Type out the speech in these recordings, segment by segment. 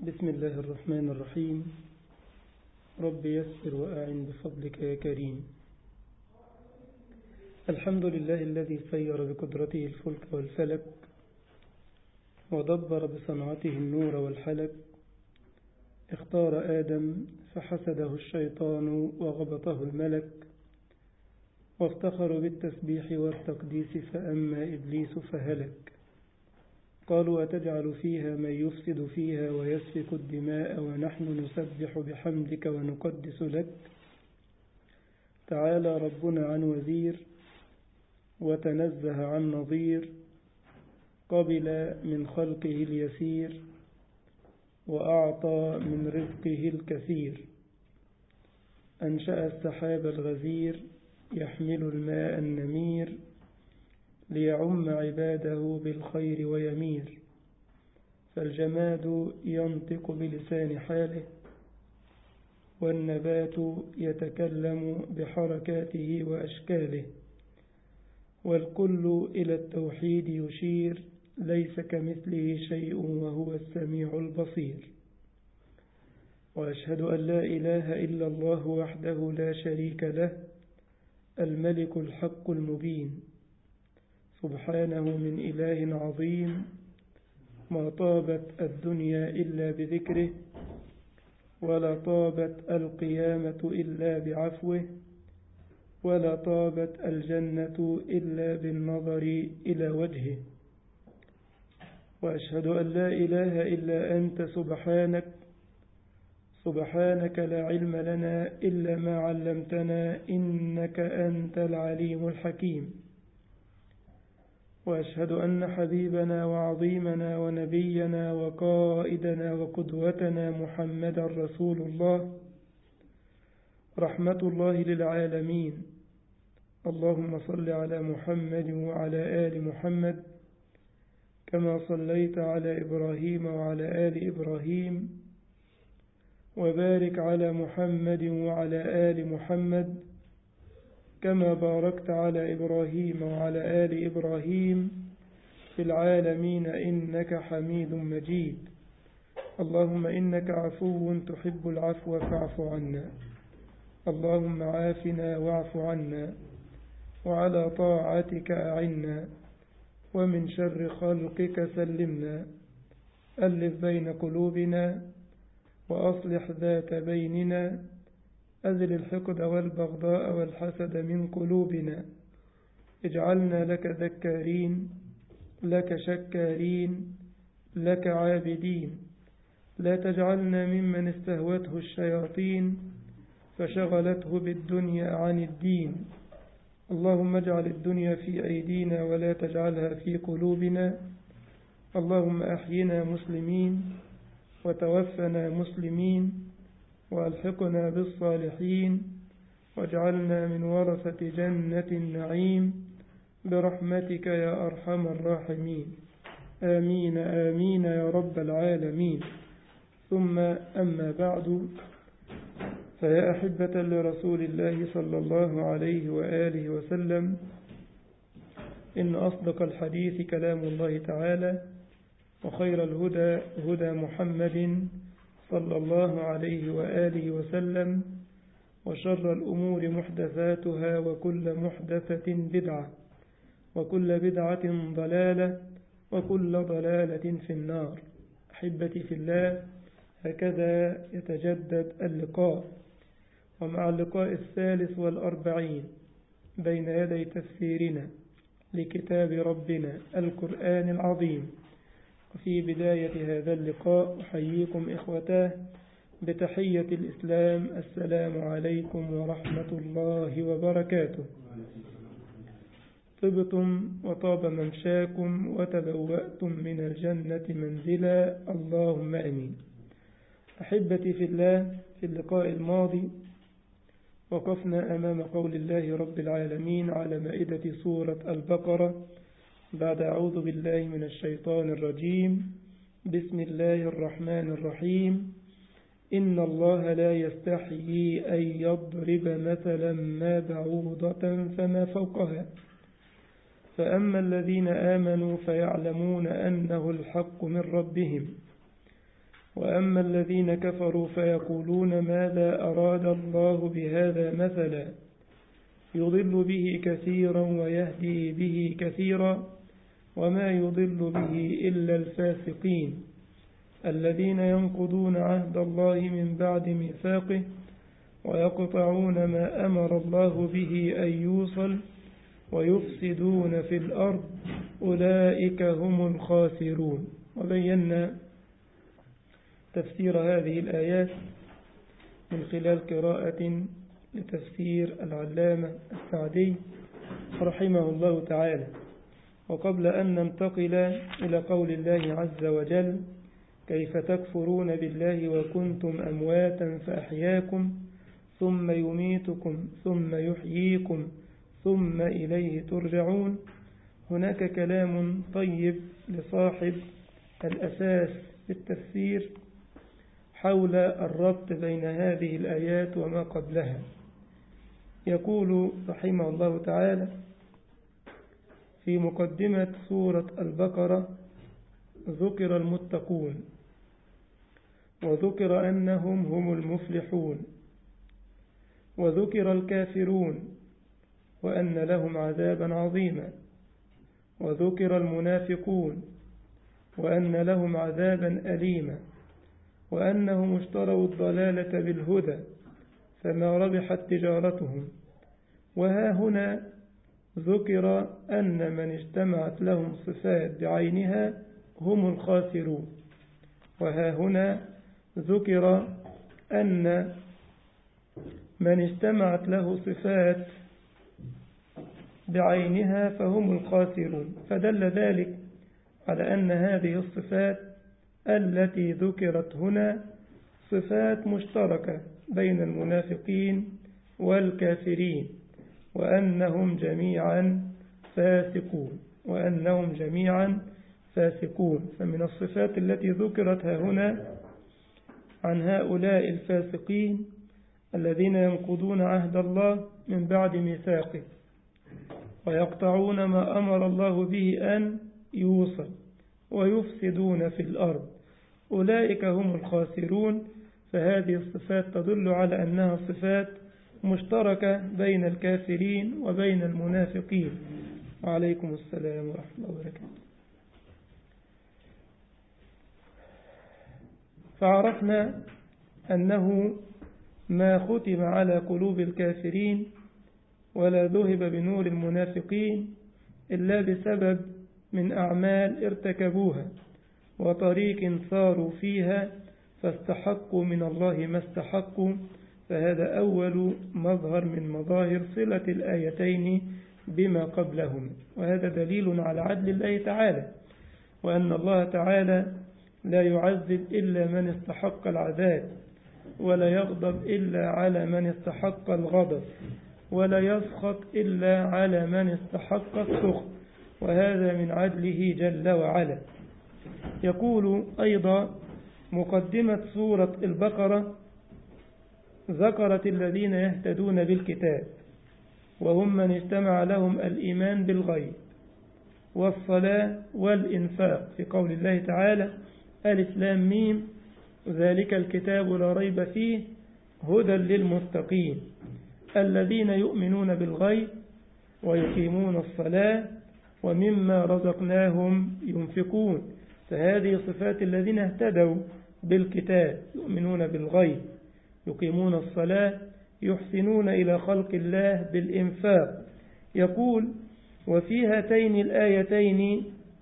بسم الله الرحمن الرحيم. رب يسر وأعن بفضلك يا كريم. الحمد لله الذي سير بقدرته الفلك والفلك ودبر بصنعته النور والحلك. اختار آدم فحسده الشيطان وغبطه الملك، وافتخر بالتسبيح والتقديس فأما إبليس فهلك. قالوا أتجعل فيها من يفسد فيها ويسفك الدماء ونحن نسبح بحمدك ونقدس لك. تعالى ربنا عن وزير وتنزه عن نظير، قبل من خلقه اليسير وأعطى من رزقه الكثير. أنشأ السحاب الغزير يحمل الماء النمير، ليعم عباده بالخير ويمير. فالجماد ينطق بلسان حاله، والنبات يتكلم بحركاته وأشكاله، والكل إلى التوحيد يشير، ليس كمثله شيء وهو السميع البصير. وأشهد أن لا إله إلا الله وحده لا شريك له، الملك الحق المبين، سبحانه من إله عظيم. ما طابت الدنيا إلا بذكره، ولا طابت القيامة إلا بعفوه، ولا طابت الجنة إلا بالنظر إلى وجهه. وأشهد أن لا إله إلا أنت سبحانك لا علم لنا إلا ما علمتنا، إنك أنت العليم الحكيم. وأشهد أن حبيبنا وعظيمنا ونبينا وقائدنا وقدوتنا محمدا رسول الله، رحمة الله للعالمين. اللهم صل على محمد وعلى آل محمد، كما صليت على إبراهيم وعلى آل إبراهيم، وبارك على محمد وعلى آل محمد، كما باركت على إبراهيم وعلى آل إبراهيم في العالمين إنك حميد مجيد. اللهم إنك عفو تحب العفو فاعف عنا. اللهم عافنا واعف عنا، وعلى طاعتك أعنا، ومن شر خلقك سلمنا. ألف بين قلوبنا وأصلح ذات بيننا، أزل الحقد والبغضاء والحسد من قلوبنا. اجعلنا لك ذكارين، لك شكارين، لك عابدين. لا تجعلنا ممن استهوته الشياطين فشغلته بالدنيا عن الدين. اللهم اجعل الدنيا في أيدينا ولا تجعلها في قلوبنا. اللهم أحينا مسلمين وتوفنا مسلمين، وألحقنا بالصالحين، واجعلنا من ورثة جنة النعيم برحمتك يا أرحم الراحمين. آمين آمين يا رب العالمين. ثم أما بعد، فيا أحبة لرسول الله صلى الله عليه وآله وسلم، إن أصدق الحديث كلام الله تعالى، وخير الهدى هدى محمد صلى الله عليه وآله وسلم، وشر الأمور محدثاتها، وكل محدثة بدعة، وكل بدعة ضلالة، وكل ضلالة في النار. أحبتي في الله، هكذا يتجدد اللقاء، ومع اللقاء 43 بين يدي تفسيرنا لكتاب ربنا القرآن العظيم. وفي بداية هذا اللقاء أحييكم إخوتاه بتحية الإسلام: السلام عليكم ورحمة الله وبركاته. طبتم وطاب ممشاكم وتبوأتم من الجنة منزلا، اللهم أمين. أحبتي في الله، في اللقاء الماضي وقفنا أمام قول الله رب العالمين على مائدة سورة البقرة بعد أعوذ بالله من الشيطان الرجيم. بسم الله الرحمن الرحيم. إن الله لا يستحيي أن يضرب مثلا ما بعوضة فما فوقها، فأما الذين آمنوا فيعلمون أنه الحق من ربهم، وأما الذين كفروا فيقولون ماذا أراد الله بهذا مثلا يضل به كثيرا ويهدي به كثيرا وما يضل به إلا الفاسقين الذين ينقضون عهد الله من بعد ميثاقه ويقطعون ما أمر الله به أن يوصل ويفسدون في الأرض أولئك هم الخاسرون. وبينا تفسير هذه الآيات من خلال قراءة لتفسير العلامة السعدي رحمه الله تعالى. وقبل أن ننتقل إلى قول الله عز وجل كيف تكفرون بالله وكنتم أمواتا فأحياكم ثم يميتكم ثم يحييكم ثم إليه ترجعون، هناك كلام طيب لصاحب الأساس في التفسير حول الربط بين هذه الآيات وما قبلها. يقول رحمه الله تعالى في مقدمة سورة البقرة ذكر المتقون وذكر أنهم هم المفلحون وذكر الكافرون وأن لهم عذابا عظيما وذكر المنافقون وأن لهم عذابا أليما وأنهم اشتروا الضلالة بالهدى فما ربحت تجارتهم. وها هنا ذكر أن من اجتمعت لهم صفات بعينها هم الخاسرون. وها هنا ذكر أن من اجتمعت له صفات بعينها فهم الخاسرون، فدل ذلك على أن هذه الصفات التي ذكرت هنا صفات مشتركة بين المنافقين والكافرين وأنهم جميعا فاسقون. فمن الصفات التي ذكرت هنا عن هؤلاء الفاسقين الذين ينقضون عهد الله من بعد ميثاقه ويقطعون ما أمر الله به أن يوصل ويفسدون في الأرض أولئك هم الخاسرون. فهذه الصفات تدل على أنها صفات مشتركة بين الكافرين وبين المنافقين. وعليكم السلام ورحمة الله وبركاته. فعرفنا أنه ما ختم على قلوب الكافرين ولا ذهب بنور المنافقين إلا بسبب من أعمال ارتكبوها وطريق صاروا فيها فاستحقوا من الله ما استحقوا. فهذا أول مظهر من مظاهر صلة الآيتين بما قبلهم، وهذا دليل على عدل الله تعالى وأن الله تعالى لا يعذب إلا من استحق العذاب ولا يغضب إلا على من استحق الغضب ولا يسخط إلا على من استحق السخط، وهذا من عدله جل وعلا. يقول أيضا مقدمة سورة البقرة ذكرت الذين يهتدون بالكتاب وهم من اجتمع لهم الإيمان بالغيب والصلاة والإنفاق في قول الله تعالى ألف لام ميم ذلك الكتاب لا ريب فيه هدى للمتقين الذين يؤمنون بالغيب ويقيمون الصلاة ومما رزقناهم ينفقون. فهذه صفات الذين اهتدوا بالكتاب يؤمنون بالغيب يقيمون الصلاة يحسنون إلى خلق الله بالإنفاق. يقول وفي هاتين الآيتين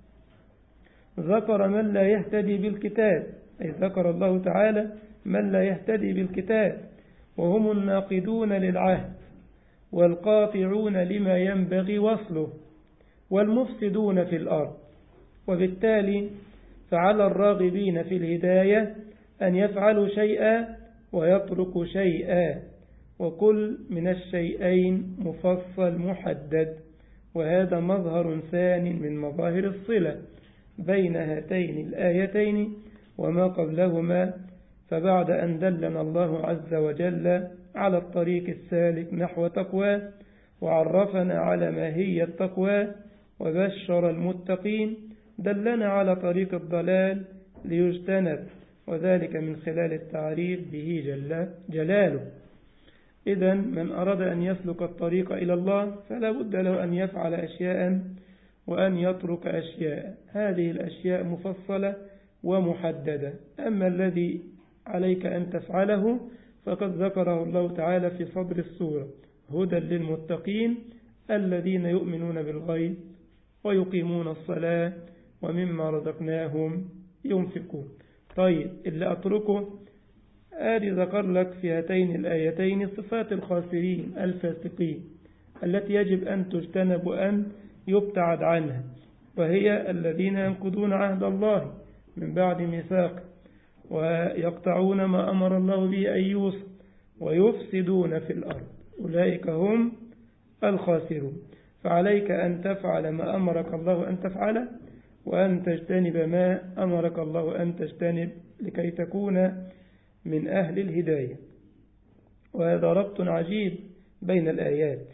ذكر من لا يهتدي بالكتاب، أي ذكر الله تعالى من لا يهتدي بالكتاب وهم الناقضون للعهد والقاطعون لما ينبغي وصله والمفسدون في الأرض. وبالتالي فعلى الراغبين في الهداية أن يفعلوا شيئا ويتركوا شيئا، وكل من الشيئين مفصل محدد، وهذا مظهر ثاني من مظاهر الصلة بين هاتين الآيتين وما قبلهما. فبعد أن دلنا الله عز وجل على الطريق السالك نحو تقوى وعرفنا على ماهية التقوى وبشر المتقين دلنا على طريق الضلال ليجتنب وذلك من خلال التعريف به جل جلاله. إذن من أراد أن يسلك الطريق إلى الله فلا بد له أن يفعل أشياء وأن يترك أشياء، هذه الأشياء مفصلة ومحددة. أما الذي عليك أن تفعله فقد ذكره الله تعالى في صدر السورة: هدى للمتقين الذين يؤمنون بالغيب ويقيمون الصلاة ومما رزقناهم ينفقون. طيب، اللي أتركه آدي ذكر لك في هاتين الآيتين صفات الخاسرين الفاسقين التي يجب أن تجتنب وأن يبتعد عنها، وهي الذين ينقضون عهد الله من بعد ميثاقه ويقطعون ما أمر الله به أن يوصل ويفسدون في الأرض، أولئك هم الخاسرون. فعليك أن تفعل ما أمرك الله أن تفعله وأن تجتنب ما أمرك الله أن تجتنب لكي تكون من أهل الهداية. وهذا ربط عجيب بين الآيات.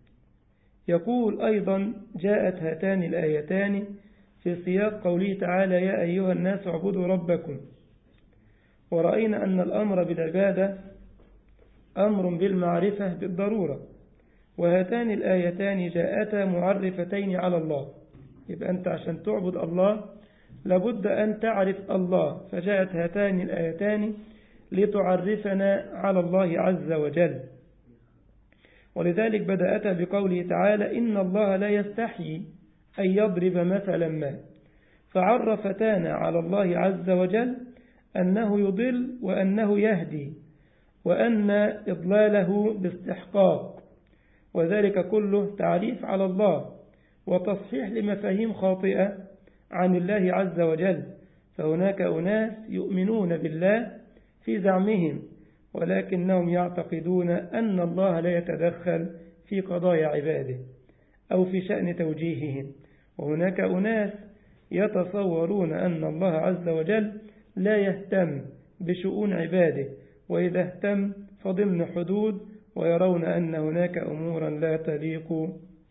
يقول أيضا: جاءت هاتان الآيتان في سياق قوله تعالى: يا أيها الناس اعبدوا ربكم. ورأينا أن الأمر بالعبادة أمر بالمعرفة بالضرورة، وهاتان الآيتان جاءتا معرفتين على الله. يبقى أنت عشان تعبد الله لابد أن تعرف الله، فجاءت هاتان الآيتان لتعرفنا على الله عز وجل. ولذلك بدأت بقوله تعالى: إن الله لا يستحيي أن يضرب مثلا ما، فعرفتنا على الله عز وجل أنه يضل وأنه يهدي، وأن إضلاله باستحقاق، وذلك كله تعريف على الله وتصحيح لمفاهيم خاطئة عن الله عز وجل. فهناك أناس يؤمنون بالله في زعمهم، ولكنهم يعتقدون أن الله لا يتدخل في قضايا عباده أو في شأن توجيههم. وهناك أناس يتصورون أن الله عز وجل لا يهتم بشؤون عباده، وإذا اهتم فضمن حدود، ويرون أن هناك أمورا لا تليق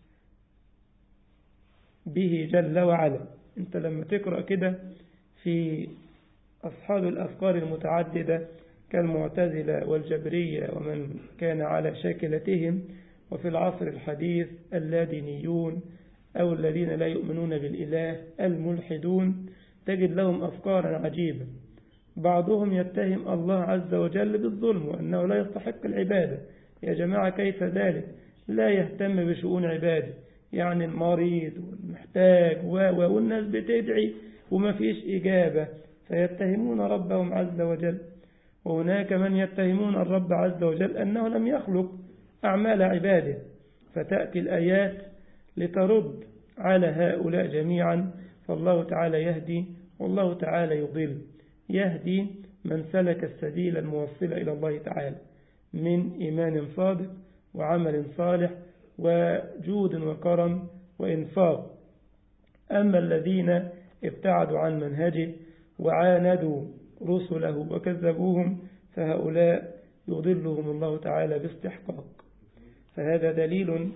به جل وعلا. أنت لما تقرأ كده في أصحاب الأفكار المتعددة كالمعتزلة والجبرية ومن كان على شاكلتهم، وفي العصر الحديث اللادينيون أو الذين لا يؤمنون بالإله الملحدون، تجد لهم أفكارا عجيبة. بعضهم يتهم الله عز وجل بالظلم وأنه لا يستحق العبادة. يا جماعة، كيف ذلك؟ لا يهتم بشؤون عباده، يعني المريض والمحتاج والناس بتدعي وما فيش إجابة، فيتهمون ربهم عز وجل. وهناك من يتهمون الرب عز وجل أنه لم يخلق أعمال عباده، فتأتي الآيات لترد على هؤلاء جميعا. فالله تعالى يهدي والله تعالى يضل. يهدي من سلك السبيل الموصل إلى الله تعالى من إيمان صادق وعمل صالح وجود وكرم وإنفاق. أما الذين ابتعدوا عن منهجه وعاندوا رسله وكذبوهم فهؤلاء يضلهم الله تعالى باستحقاق. فهذا دليل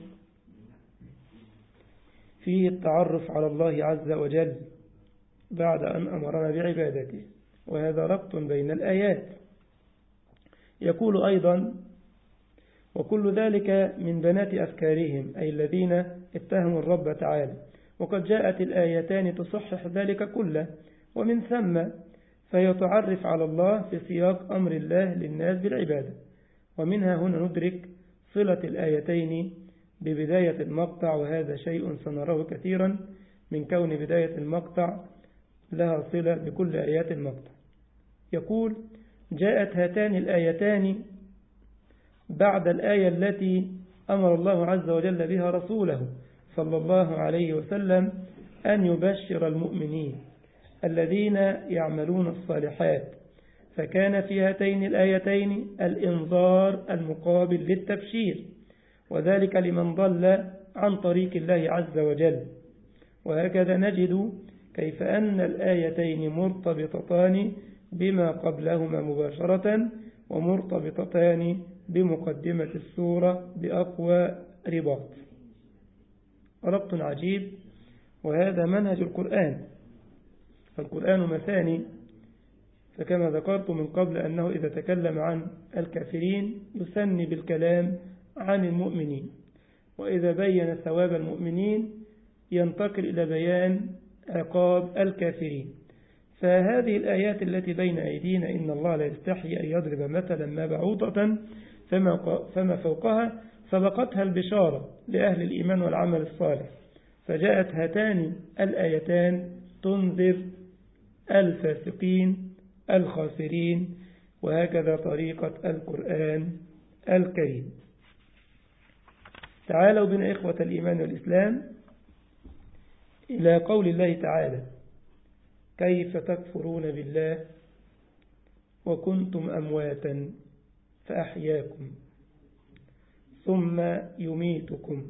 فيه التعرف على الله عز وجل بعد أن أمرنا بعبادته، وهذا ربط بين الآيات. يقول أيضا: وكل ذلك من بنات أفكارهم، أي الذين اتهموا الرب تعالى. وقد جاءت الآيتان تصحح ذلك كله، ومن ثم فيتعرف على الله في سياق أمر الله للناس بالعبادة. ومنها هنا ندرك صلة الآيتين ببداية المقطع، وهذا شيء سنراه كثيرا من كون بداية المقطع لها صلة بكل آيات المقطع. يقول: جاءت هاتان الآيتان بعد الآية التي أمر الله عز وجل بها رسوله صلى الله عليه وسلم أن يبشر المؤمنين الذين يعملون الصالحات، فكان في هاتين الآيتين الإنذار المقابل للتبشير، وذلك لمن ضل عن طريق الله عز وجل. وهكذا نجد كيف أن الآيتين مرتبطتان بما قبلهما مباشرة، ومرتبطتان بمقدمة السورة بأقوى رباط. ربط عجيب، وهذا منهج القرآن. فالقرآن مثاني، فكما ذكرت من قبل أنه إذا تكلم عن الكافرين يثني بالكلام عن المؤمنين، وإذا بين ثواب المؤمنين ينتقل إلى بيان عقاب الكافرين. فهذه الآيات التي بين أيدينا إن الله لا يستحي أن يضرب مثلا ما بعوضة فما فوقها سبقتها البشارة لأهل الإيمان والعمل الصالح، فجاءت هاتان الآيتان تنذر الفاسقين الخاسرين، وهكذا طريقة القرآن الكريم. تعالوا بنا إخوة الإيمان والإسلام إلى قول الله تعالى: كيف تكفرون بالله وكنتم أمواتا فأحياكم ثم يميتكم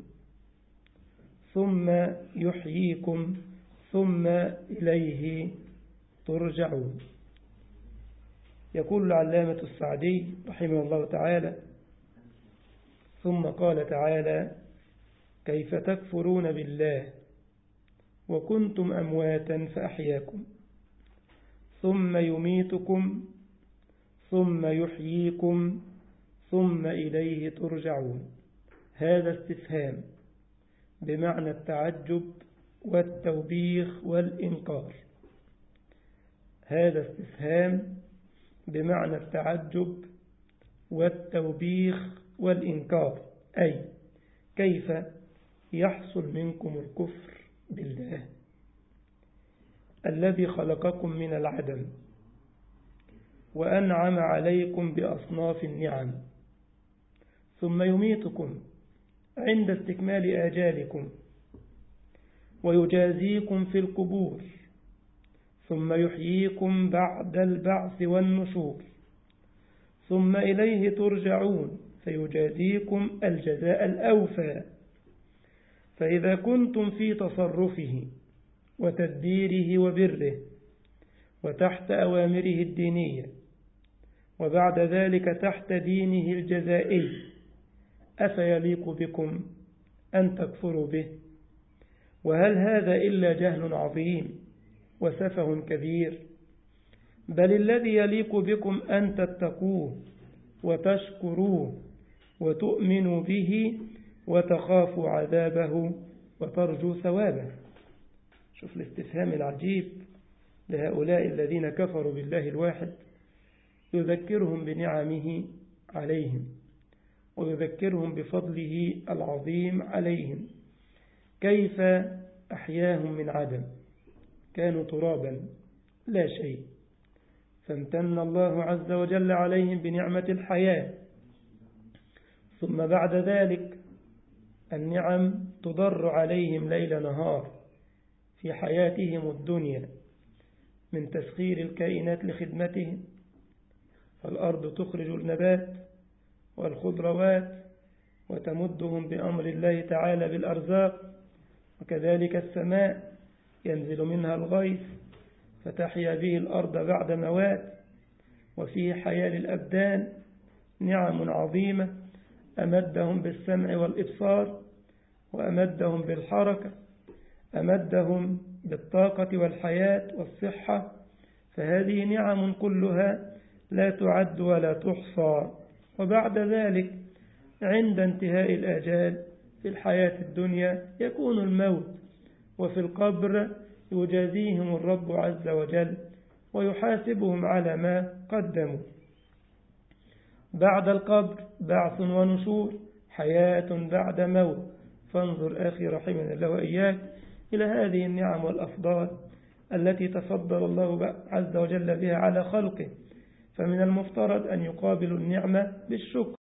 ثم يحييكم ثم إليه ترجعون. يقول العلامة السعدي رحمه الله تعالى: ثم قال تعالى: كيف تكفرون بالله وكنتم أمواتا فأحياكم ثم يميتكم ثم يحييكم ثم إليه ترجعون. هذا استفهام بمعنى التعجب والتوبيخ والإنكار. هذا استفهام بمعنى التعجب والتوبيخ والإنكار، أي كيف يحصل منكم الكفر بالله الذي خلقكم من العدم وأنعم عليكم بأصناف النعم، ثم يميتكم عند استكمال آجالكم ويجازيكم في القبور، ثم يحييكم بعد البعث والنشور، ثم إليه ترجعون فيجازيكم الجزاء الأوفى. فإذا كنتم في تصرفه وتدبيره وبره وتحت أوامره الدينية وبعد ذلك تحت دينه الجزائي، أفيليق بكم أن تكفروا به؟ وهل هذا إلا جهل عظيم وسفه كبير؟ بل الذي يليق بكم أن تتقوه وتشكروه وتؤمنوا به وتخافوا عذابه وترجوا ثوابه. شوف الاستفهام العجيب لهؤلاء الذين كفروا بالله الواحد، يذكرهم بنعمه عليهم ويذكرهم بفضله العظيم عليهم. كيف أحياهم من عدم، كانوا ترابا لا شيء، فامتن الله عز وجل عليهم بنعمة الحياة، ثم بعد ذلك النعم تضر عليهم ليل نهار في حياتهم الدنيا من تسخير الكائنات لخدمتهم، فالأرض تخرج النبات والخضروات وتمدهم بأمر الله تعالى بالأرزاق، وكذلك السماء ينزل منها الغيث فتحيا به الأرض بعد موات. وفيه حياة للأبدان، نعم عظيمة، أمدهم بالسمع والإبصار، وأمدهم بالحركة، أمدهم بالطاقة والحياة والصحة، فهذه نعم كلها لا تعد ولا تحصى. وبعد ذلك عند انتهاء الآجال في الحياة الدنيا يكون الموت، وفي القبر يجازيهم الرب عز وجل ويحاسبهم على ما قدموا. بعد القبر بعث ونشور، حياة بعد موت. فانظر أخي رحمنا الله وإياك إلى هذه النعم والأفضال التي تفضل الله عز وجل بها على خلقه، فمن المفترض أن يقابلوا النعمة بالشكر